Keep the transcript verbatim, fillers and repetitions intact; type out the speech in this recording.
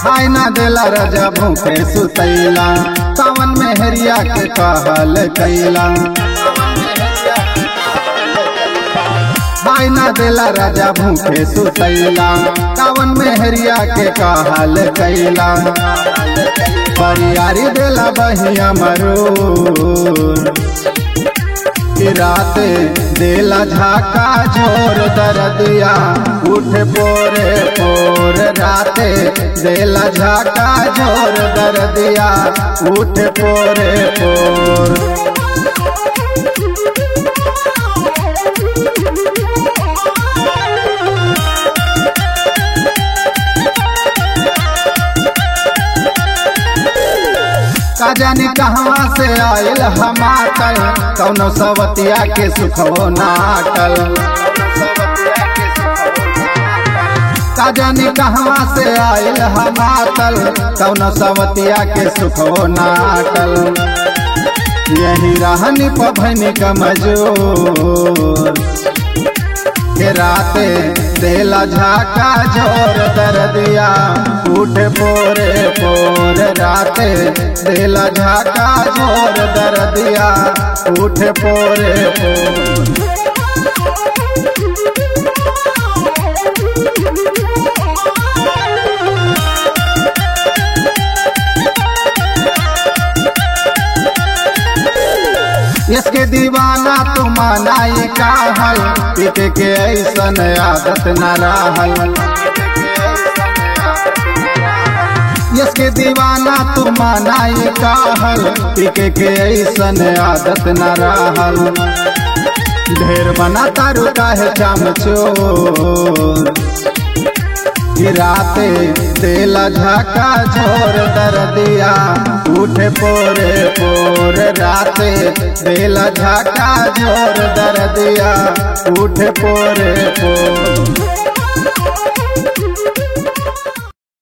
खाए ना देला राजा भूखे सुतैला सावन में हरिया के कहल कैला खाए ना देला राजा भूखे सुतैला सावन में हरिया के कहल कैला परियारी देला बहिया मरूर रात देला झाका झोर दर्दिया उठ पोरे पोर रात देला झाका झोर दर्दिया उठ पोरे पोर का जानी कहवा से आयल हमाकल कौनो सवतिया के सुखो नाटल का जानी कहवा से आयल हमाकल कौनो सवतिया के सुखो नाटल यही रहनी पभनी कमजोर के राते देला झाका झोर दर्दिया उठ पोरे पोर राते देला झाका झोर दर्दिया उठ पोरे पोर इसके दीवाना तू मनाई काहल पीते के ऐसन आदत न रहल इसके दीवाना तू मनाई काहल पीते के ऐसन आदत न रहल ढेर बना तारू काहे चामचोर राते देला झाका झोर दर्दिया उठ पोरे पोर राते देला झाका झोर दर्दिया उठ पोरे पोर।